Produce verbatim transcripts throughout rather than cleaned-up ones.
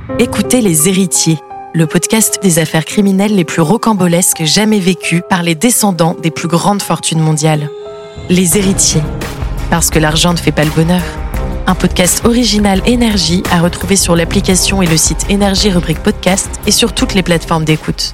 Écoutez Les Héritiers, le podcast des affaires criminelles les plus rocambolesques jamais vécues par les descendants des plus grandes fortunes mondiales. Les Héritiers, parce que l'argent ne fait pas le bonheur. Un podcast original Énergie à retrouver sur l'application et le site Énergie rubrique podcast et sur toutes les plateformes d'écoute.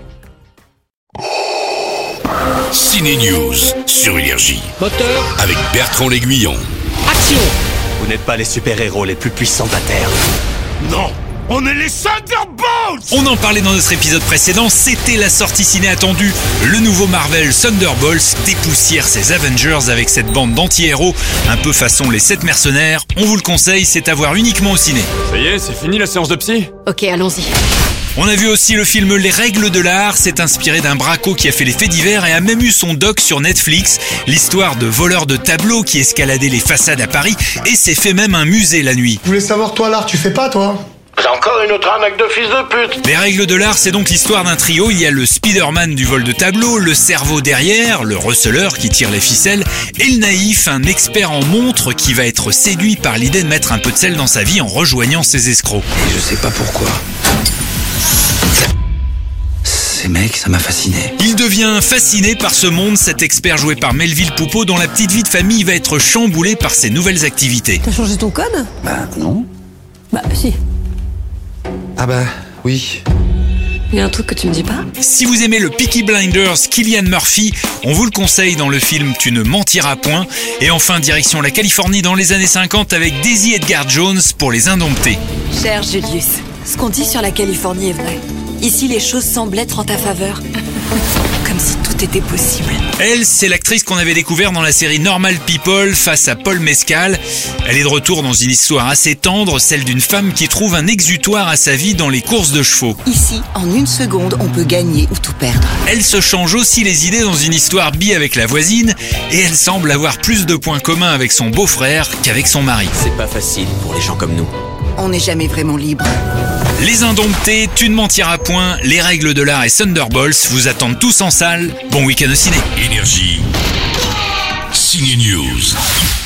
Ciné News sur Énergie. Moteur. Avec Bertrand L'Aiguillon. Action. Vous n'êtes pas les super-héros les plus puissants de la Terre. Non, on est les Thunderbolts. On en parlait dans notre épisode précédent, c'était la sortie ciné attendue. Le nouveau Marvel Thunderbolts dépoussière ses Avengers avec cette bande d'anti-héros, un peu façon les sept mercenaires. On vous le conseille, c'est à voir uniquement au ciné. Ça y est, c'est fini la séance de psy. Ok, allons-y. On a vu aussi le film Les Règles de l'Art, c'est inspiré d'un braco qui a fait les faits divers et a même eu son doc sur Netflix. L'histoire de voleurs de tableaux qui escaladaient les façades à Paris et s'est fait même un musée la nuit. Je voulais savoir, toi, l'art, tu fais pas, toi ? C'est encore une autre arnaque de fils de pute. Les Règles de l'Art, c'est donc l'histoire d'un trio. Il y a le Spider-Man du vol de tableau, le cerveau derrière, le receleur qui tire les ficelles, et le naïf, un expert en montres qui va être séduit par l'idée de mettre un peu de sel dans sa vie en rejoignant ses escrocs. Et je sais pas pourquoi. Ces mecs, ça m'a fasciné. Il devient fasciné par ce monde, cet expert joué par Melville Poupeau, dont la petite vie de famille va être chamboulée par ses nouvelles activités. T'as changé ton code ? Bah non. Bah si. Ah bah oui. Il y a un truc que tu me dis pas ? Si vous aimez le Peaky Blinders, Cillian Murphy, on vous le conseille dans le film Tu ne mentiras point. Et enfin, direction la Californie dans les années cinquante avec Daisy Edgar Jones pour Les Indomptés. Cher Julius, ce qu'on dit sur la Californie est vrai. Ici, les choses semblent être en ta faveur. Comme si tout était possible. Elle, c'est l'actrice qu'on avait découvert dans la série Normal People face à Paul Mescal. Elle est de retour dans une histoire assez tendre, celle d'une femme qui trouve un exutoire à sa vie dans les courses de chevaux. Ici, en une seconde, on peut gagner ou tout perdre. Elle se change aussi les idées dans une histoire bi avec la voisine et elle semble avoir plus de points communs avec son beau-frère qu'avec son mari. C'est pas facile pour les gens comme nous. On n'est jamais vraiment libre. Les Indomptés, Tu ne mentiras point, Les Règles de l'Art et Thunderbolts vous attendent tous en salle. Bon week-end au ciné. Énergie. Ciné News.